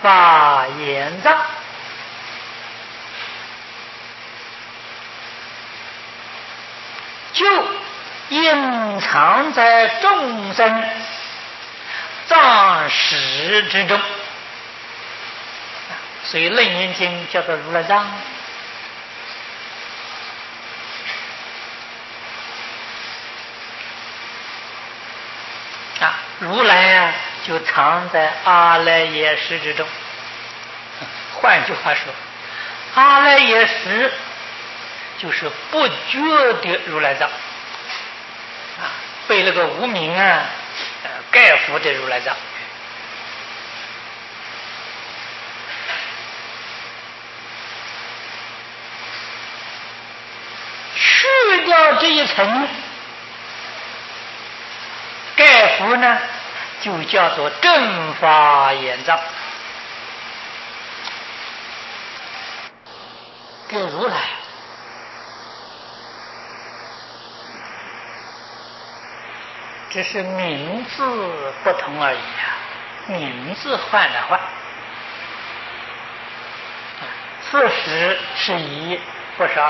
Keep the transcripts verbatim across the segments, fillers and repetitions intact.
发眼藏，就隐藏在众生藏识之中，所以《楞严经》叫做如来藏。啊，如来啊，就藏在阿赖耶识之中。换句话说，阿赖耶识就是不觉的如来藏，啊，被那个无明啊，呃，盖覆的如来藏。去掉这一层盖覆呢，就叫做正法眼藏。这如来只是名字不同而已啊，名字换了换。四十是一，不是二。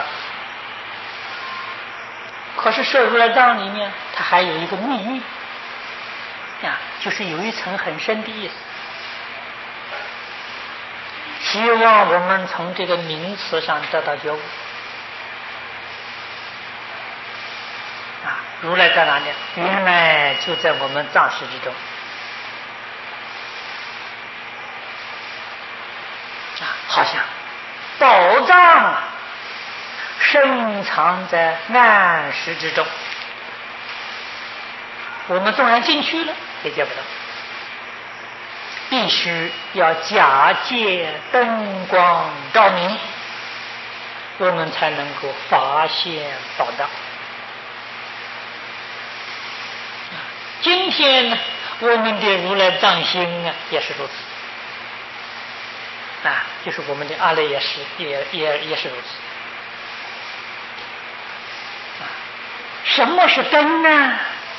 可是摄如来藏里面，它还有一个秘密啊，就是有一层很深的意思。希望我们从这个名词上得到觉悟。啊，如来在哪里？原来就在我们藏识之中。啊，好像宝藏深藏在暗识之中，我们纵然进去了，也见不到。必须要假借灯光照明，我们才能够发现宝藏。今天呢，我们的如来藏心啊，也是如此啊，就是我们的阿赖耶识也也也是如此。啊，什么是灯呢？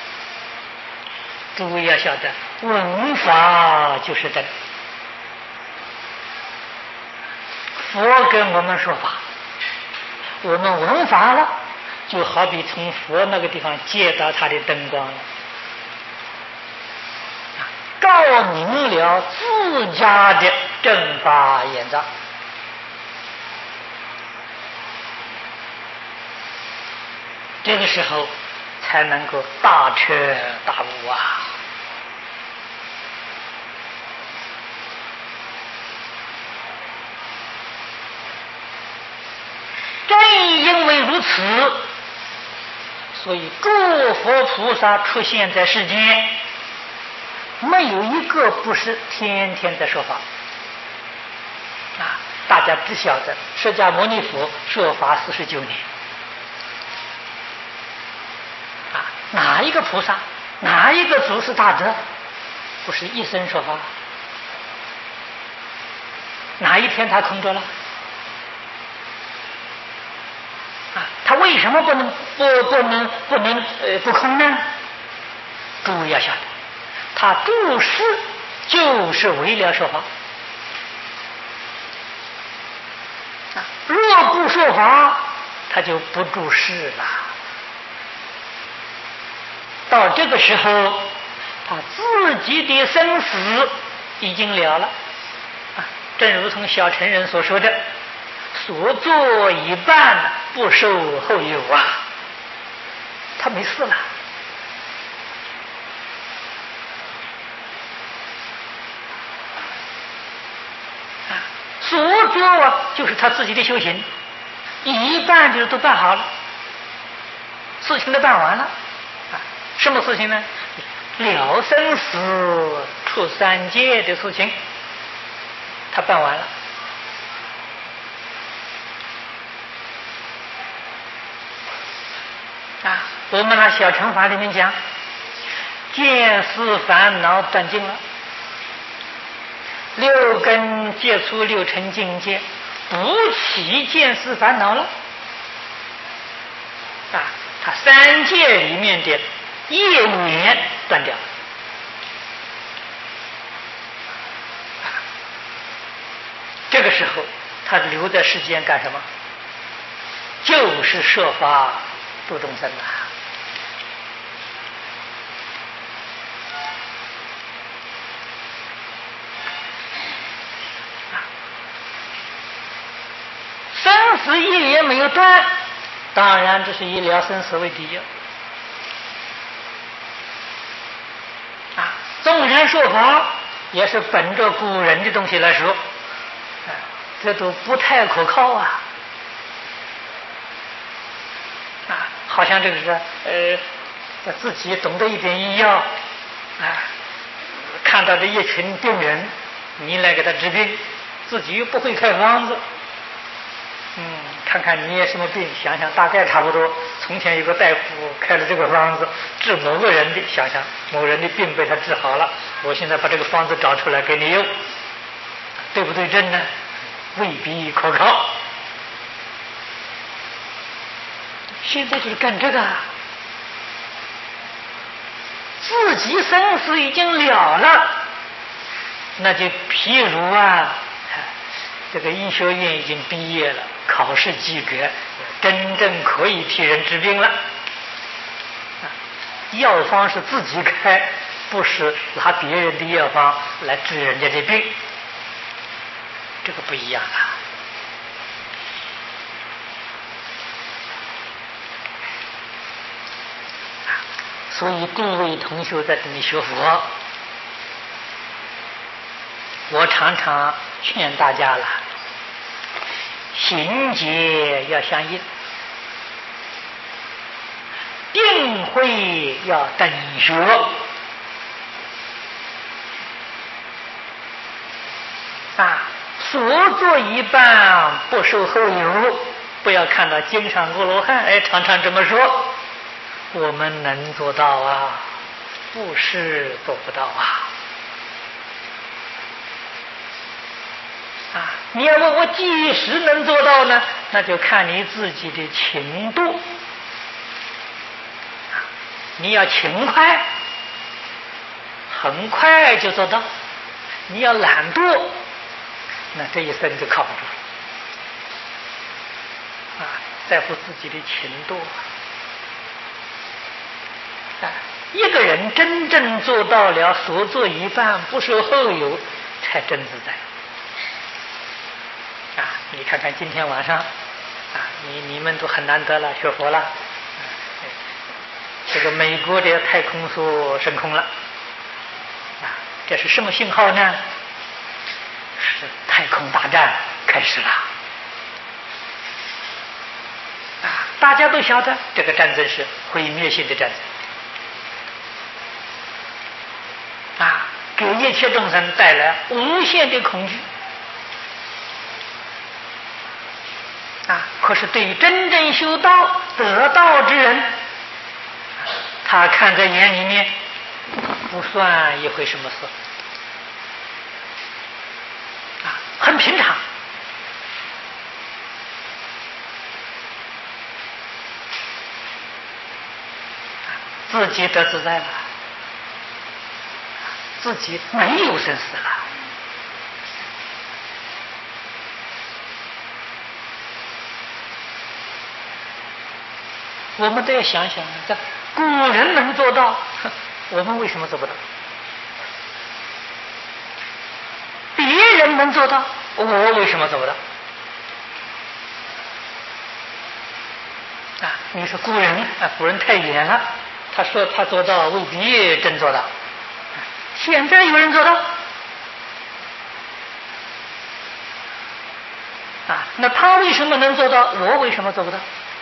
诸位要晓得，闻法就是灯。佛跟我们说法，我们闻法了，就好比从佛那个地方借到他的灯光了，照明了自家的正法眼藏。这个时候才能够大彻大悟啊！正因为如此，所以诸佛菩萨出现在世间，没有一个不是天天在说法啊！大家只晓得释迦牟尼佛说法四十九年啊，哪一个菩萨，哪一个祖师大德不是一生说法？哪一天他空着了？啊，他为什么不能不不能不能呃不空呢？诸位要晓得，他注释就是为了说法啊，若不说法，他就不注释了。到这个时候，他自己的生死已经了了啊，正如同小乘人所说的，所作已办，不受后有啊，他没事了啊。所作啊，就是他自己的修行，一办就是都办好了，事情都办完了啊。什么事情呢？了生死出三界的事情，他办完了啊。我们那小乘法里面讲，见思烦恼断尽了，六根接触六尘境界，不起见思烦恼了啊。他三界里面的业缘断掉了， 个时候他留在世间干什么？就是设法度众生啊！生死一也没有断，当然这是以了生死为第一啊！纵然说法，也是本着古人的东西来说，啊，这都不太可靠啊！啊，好像这个是呃，自己懂得一点医药啊，看到这一群病人，你来给他治病，自己又不会开方子。嗯，看看你也什么病，想想大概差不多。从前有个大夫开了这个方子治某个人的，想想某人的病被他治好了，我现在把这个方子找出来给你用，对不对症呢？未必可靠。现在就是干这个，自己生死已经了了，那就譬如啊，这个医学院已经毕业了，考试及格，真正可以替人治病了。药方是自己开，不是拿别人的药方来治人家的病，这个不一样啊。所以各位同学在这里学佛，我常常劝大家了，行解要相应，定慧要等学啊，所做一半不受后有。不要看到经上阿罗汉哎常常这么说，我们能做到啊？不是做不到啊！啊，你要问我几时能做到呢？那就看你自己的勤度。啊，你要勤快，很快就做到；你要懒惰，那这一生就靠不住了。啊，在乎自己的勤度。啊，一个人真正做到了所做一半不受后有，才真自在。啊，你看看今天晚上，啊，你你们都很难得了，学佛了。啊，这个美国的太空梭升空了。啊，这是什么信号呢？是太空大战开始了。啊，大家都晓得这个战争是毁灭性的战争。啊，给一切众生带来无限的恐惧啊！可是对于真正修道得道之人，他看在眼里面，不算一回什么事啊，很平常。自己得自在了，自己没有生死了。我们都要想想，这古人能做到，我们为什么做不到？别人能做到，我为什么做不到？啊，你说古人啊，古人太远了，他说他做到，未必真做到。现在有人做到啊，那他为什么能做到？我为什么做不到？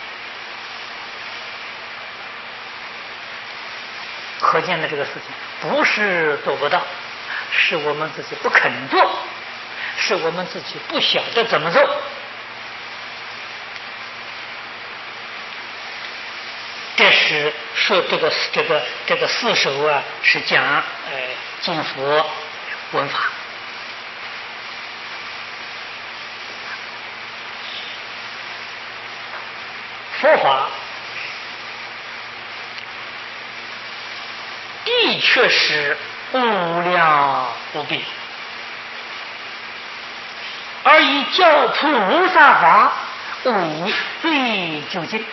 可见的这个事情不是做不到，是我们自己不肯做，是我们自己不晓得怎么做。这是说这个这个这个四首啊，是讲呃经佛文法。佛法的确是无量无边，而而以教菩萨法为最究竟。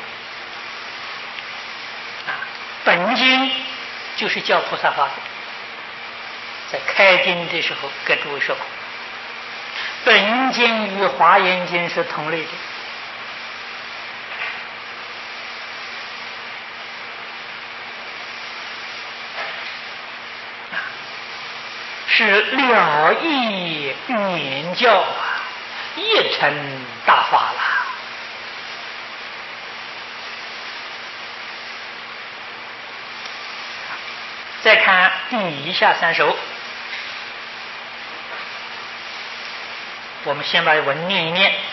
啊，本经就是教菩萨法的，在开经的时候跟诸位说过，本经与华严经是同类的。是了义圆教啊，一成大法了。再看底下三首，我们先把文念一念。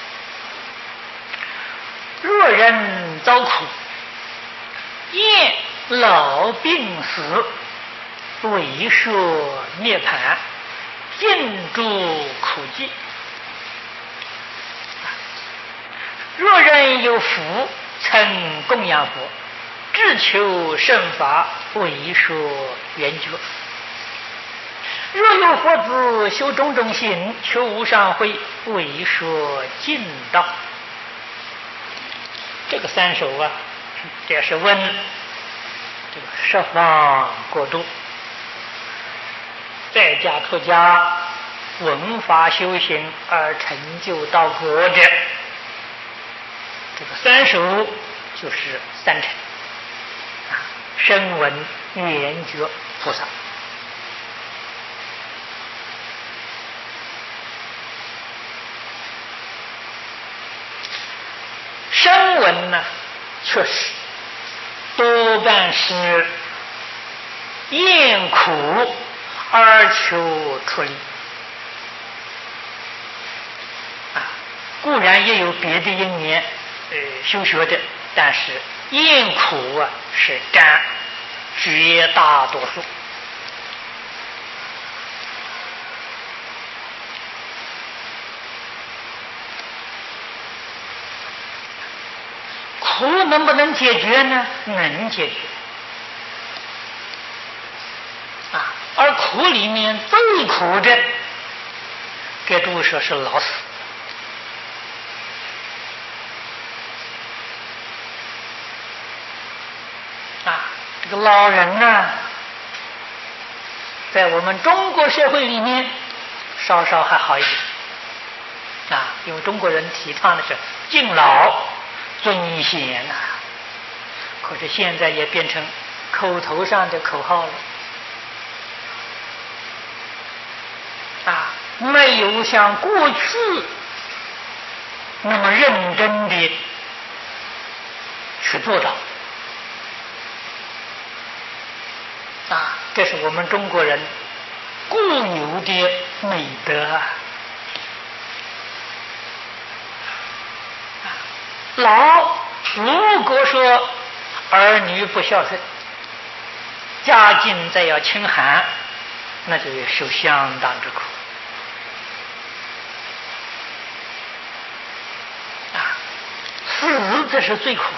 若人遭苦，厌老病死，为说涅盘，尽诸苦迹。若人有福，曾供养佛，志求圣法，为说圆觉。若有佛子修种种行，求无上慧，为说尽道。这个三首啊，这是问这个十方国度在家出家闻法修行而成就道果者，这个三首就是三乘啊，声闻缘觉菩萨。声闻呢，确实多半是厌苦而求出离啊，固然也有别的因缘呃修学的，但是厌苦啊是占绝大多数。苦能不能解决呢？能解决啊！而苦里面最苦的，给诸位说是老死啊！这个老人呢，在我们中国社会里面稍稍还好一点啊，因为中国人提倡的是敬老尊贤呐、啊，可是现在也变成口头上的口号了啊，没有像过去那么认真的去做到啊，这是我们中国人固有的美德啊。老如果说儿女不孝顺，家境再要清寒，那就受相当之苦啊！死这是最苦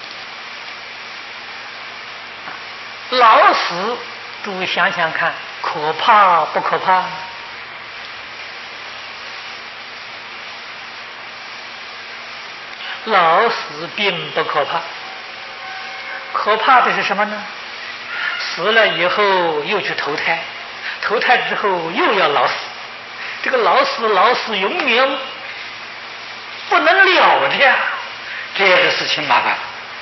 的，老死诸位想想看，可怕不可怕？老死并不可怕，可怕的是什么呢？死了以后又去投胎，投胎之后又要老死，这个老死老死永远不能了的呀，这个事情麻烦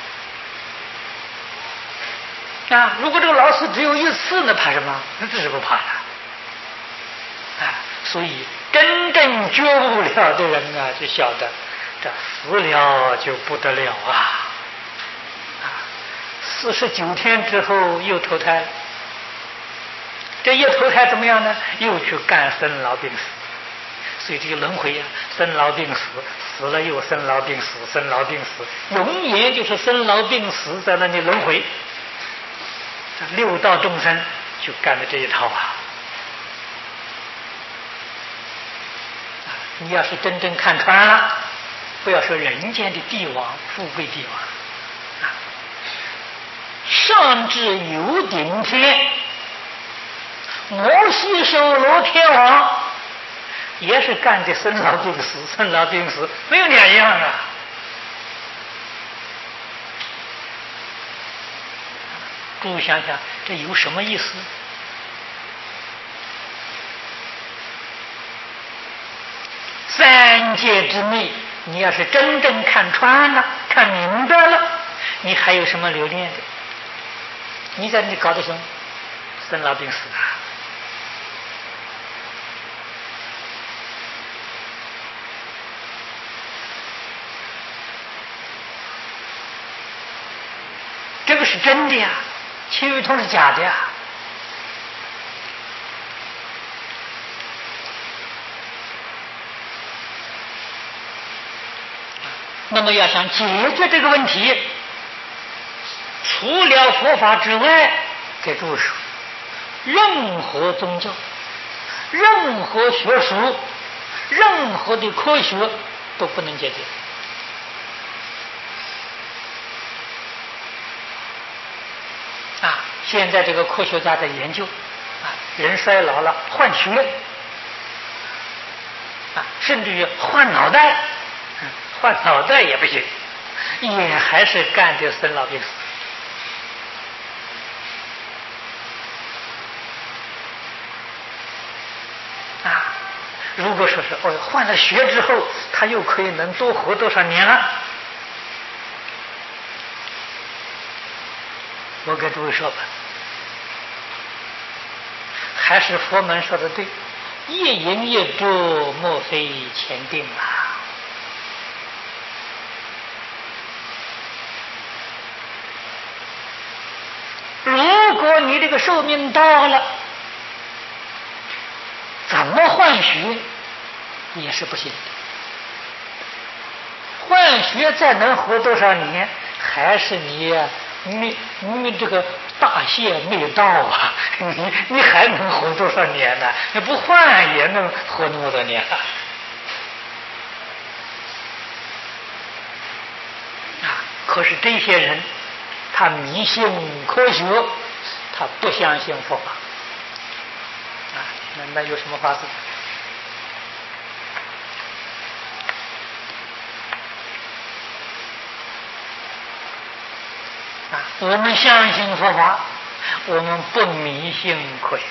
啊！如果这个老死只有一次，那怕什么？那这是不怕的啊！所以真正觉悟了的人啊，就晓得这死了就不得了啊！啊，四十九天之后又投胎了，这一投胎怎么样呢？又去干生老病死，所以这个轮回啊，生老病死，死了又生老病死，生老病死，永远就是生老病死在那里轮回。这六道众生就干了这一套啊！你要是真正看穿了，不要说人间的帝王、富贵帝王啊，上至有顶天，摩西首罗天王， 也是干的生老病死，生老病死，没有两样啊。诸位想想，这有什么意思？三界之内，你要是真正看穿了、看明白了，你还有什么留恋的？你在那里搞的什么？生老病死啊！这个是真的呀，其余通是假的呀。那么要想解决这个问题，除了佛法之外，给诸位说，任何宗教、任何学术、任何的科学都不能解决。啊，现在这个科学家在研究，啊，人衰老了换血，啊，甚至于换脑袋，嗯，换脑袋也不行，也还是干的生老病死。啊，如果说是哦，换了血之后，他又可以能多活多少年了？我跟诸位说吧，还是佛门说的对，一因一果，莫非前定啊！如果你这个寿命到了，怎么换血也是不行的。换血再能活多少年，还是你没没这个大限没到啊！你你还能活多少年呢？你不换也能活那么多年啊！啊！可是这些人，他迷信科学，他不相信佛法。啊，那那有什么法子？啊，我们相信佛法，我们不迷信科学。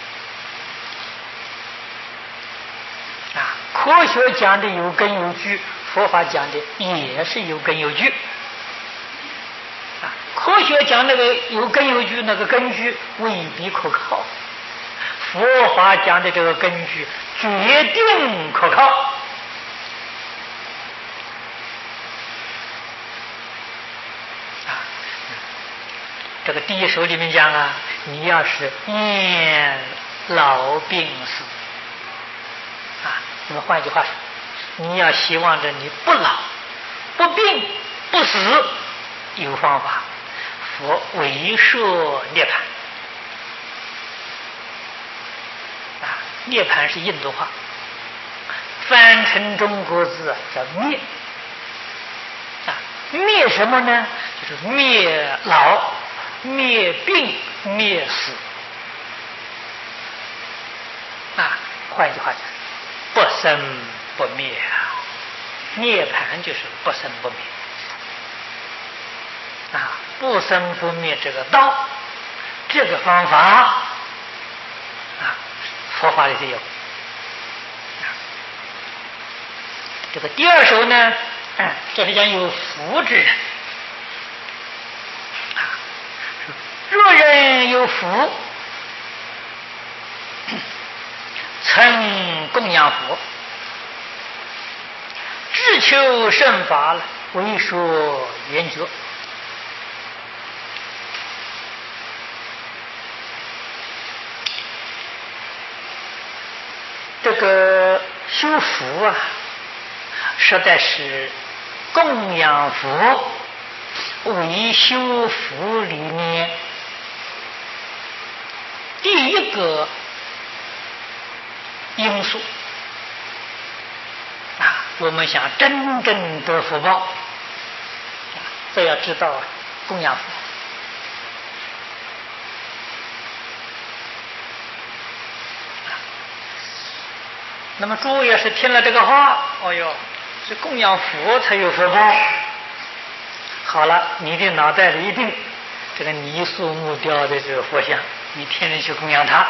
啊，科学讲的有根有据，佛法讲的也是有根有据。啊，科学讲那个有根有据，那个根据未必可靠；佛法讲的这个根据决定可靠。这个第一首里面讲啊，你要是年老病死啊，那么换一句话说，你要希望着你不老、不病、不死，有方法，佛为说涅槃啊，涅槃是印度话，翻成中国字叫灭啊，灭什么呢？就是灭老。灭病灭死啊，换一句话讲，不生不灭啊，涅槃就是不生不灭啊，不生不灭这个道，这个方法啊，佛法里头有。这个第二首呢，嗯，这是讲有福之人。若人有福，曾供养佛，志求圣法了，为说圆觉。这个修福啊，实在是供养佛为修福里面第一个因素啊，我们想真正得福报，这要知道供养佛。 那么诸位要是听了这个话，哦哟，这供养佛才有福报。好了，你的脑袋里一定这个泥塑木雕的这个佛像，你天天去供养他，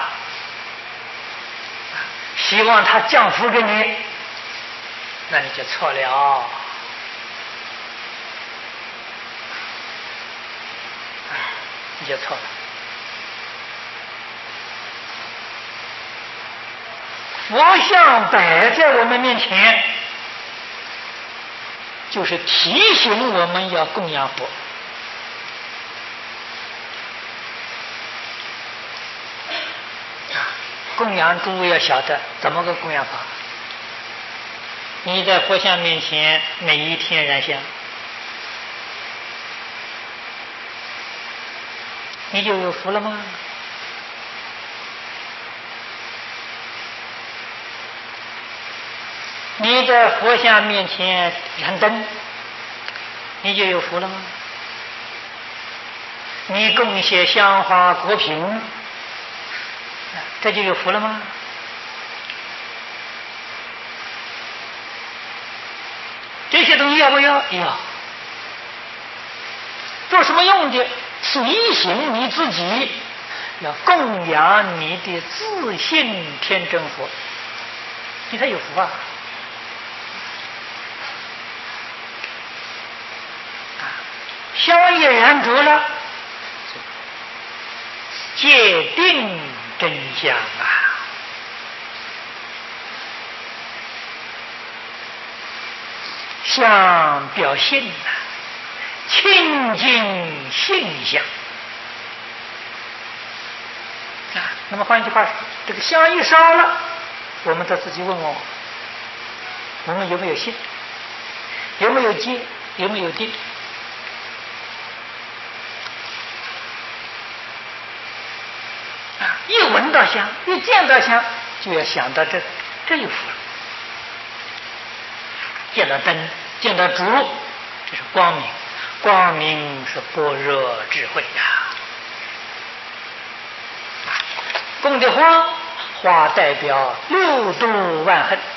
希望他降福给你，那你就错了。你就错了。佛像摆在我们面前，就是提醒我们要供养佛。供养诸位要晓得怎么个供养法。你在佛像面前每一天燃香，你就有福了吗？你在佛像面前燃灯，你就有福了吗？你供些香花果品，这就有福了吗？这些东西要不要？要。做什么用的？提醒你自己要供养你的自信天真佛，你才有福啊！香也燃着了，界定真相啊！相表现啊，清净性相啊。那么换句话说，这个香一烧了，我们再自己问问我们有没有信，有没有戒，有没有定？啊，一闻到香，一见到香，就要想到这这有福了。见到灯，见到烛，这是光明，光明是般若智慧呀。供的花，花代表六度万恨；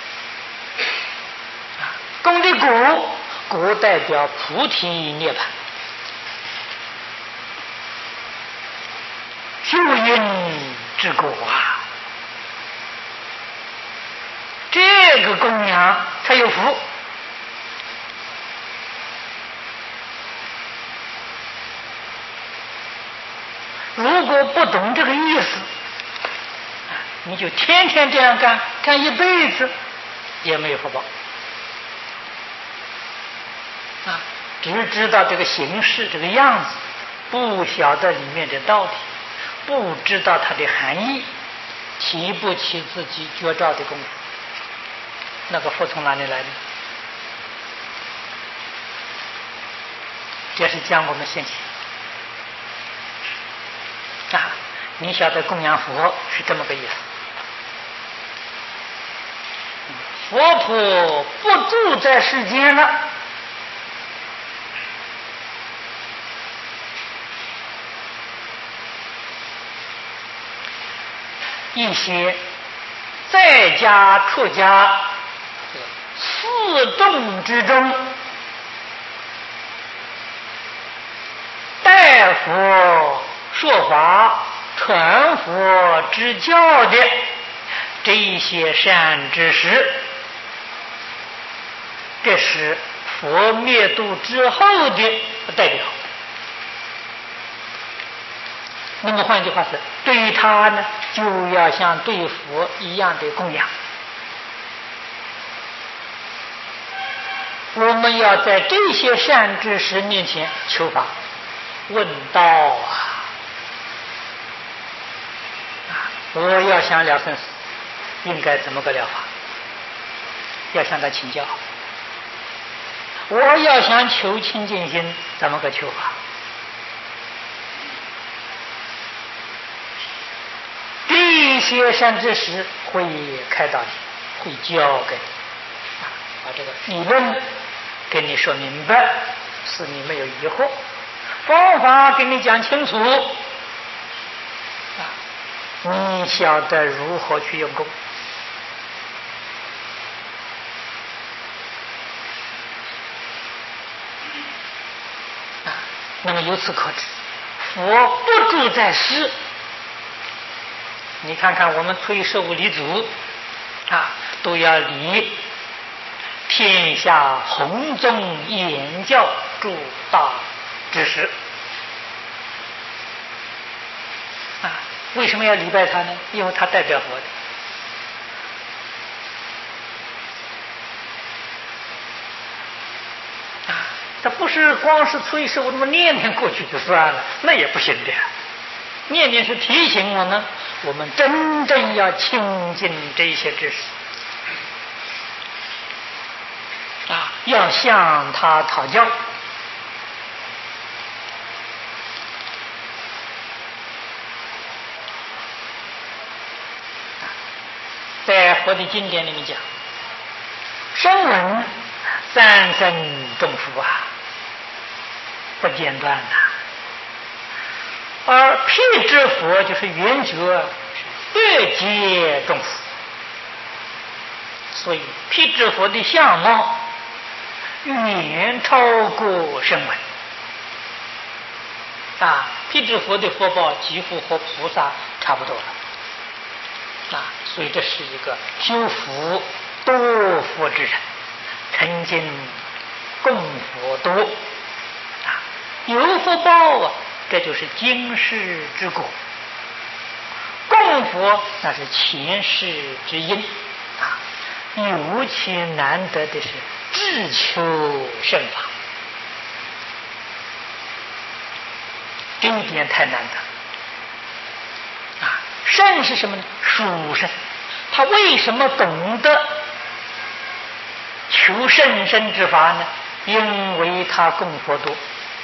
供的果，果代表菩提涅槃。修因之果啊，这个供养才有福。如果不懂这个意思，你就天天这样干，干一辈子也没有福报啊！只知道这个形式、这个样子，不晓得里面的道理，不知道它的含义，提不起自己觉照的功夫，那个福从哪里来的？这是讲我们现前啊！你晓得供养佛是这么个意思。佛陀不住在世间了，一些在家出家四众之中，代佛说法、传佛之教的这一些善知识，这是佛灭度之后的代表。那么换句话说，对于他呢，就要像对佛一样的供养。我们要在这些善知识面前求法问道啊！我要想了生死，应该怎么个了法？要向他请教。我要想求清净心，怎么个求法？这些善知识会开导你，会教给你，把这个理论给你说明白，使你没有疑惑，方法给你讲清楚，啊，你晓得如何去用功。 那么由此可知，佛不住在世。你看看我们推受礼祖啊，都要礼天下弘宗言教诸大之师啊。为什么要礼拜他呢？因为他代表佛的。他不是光是催授这么念念过去就算了，那也不行的。念念是提醒我们，我们真正要亲近这些知识啊，要向他讨教。在佛的经典里面讲，声闻三生众福啊，不间断的。而辟支佛就是圆觉，越界众福。所以辟支佛的相貌远超过声闻啊，辟支佛的福报几乎和菩萨差不多了啊，所以这是一个修福多福之人，曾经供佛多啊，有福报啊，这就是今世之果。供佛那是前世之因啊，尤其难得的是智求胜法，这一点太难得啊！圣是什么呢？殊胜。他为什么懂得求甚深之法呢？因为他供佛多。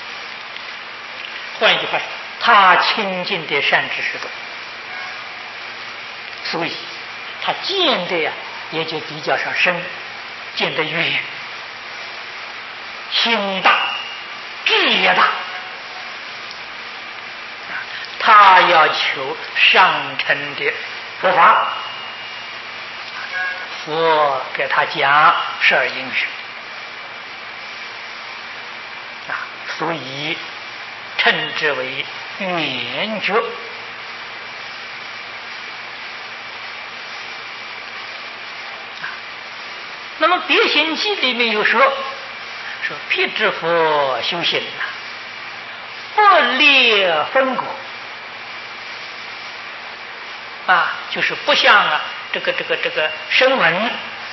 换一句话说，他亲近的善知识多，所以他见的呀也就比较上深，见得远，心大，智也大。他要求上乘的佛法，佛给他讲十二因缘啊，所以称之为圆觉。那么《别行记》里面有说，说辟支佛修行啊，不列分果啊，就是不像啊这个这个这个声闻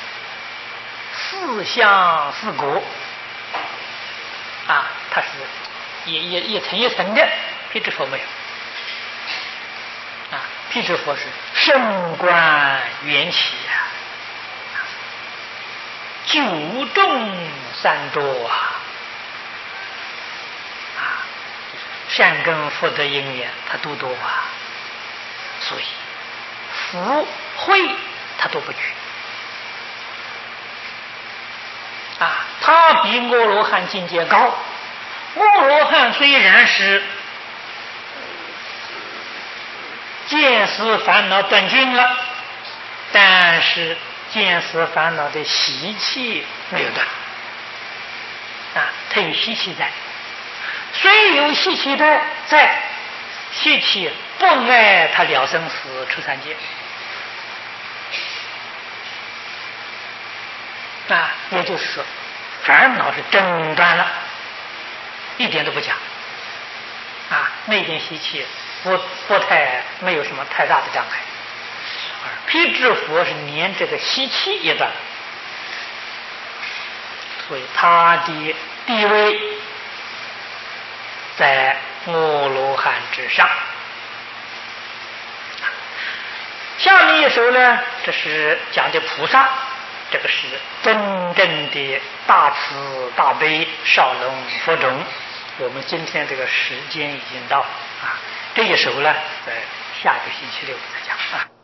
四相四果啊，它是也也一层一层的，辟支佛没有啊，辟支佛是圣观缘起啊，九众三多啊，啊，善根福德因缘它都多啊，所以福慧他都不缺啊，他比阿罗汉境界高。阿罗汉虽然是见思烦恼断尽了，但是见思烦恼的习气没有断啊，他有习气在，虽有习气在在，习气不碍他了生死出三界啊，也就是说烦恼是真断了，一点都不假啊，那点习气不不太没有什么太大的障碍。而辟支佛是连这个习气也断，所以他的地位在阿罗汉之上。下面一首呢，这是讲的菩萨，这个是真正的大慈大悲少龙佛种。我们今天这个时间已经到啊，这一首呢，在下个星期六再讲。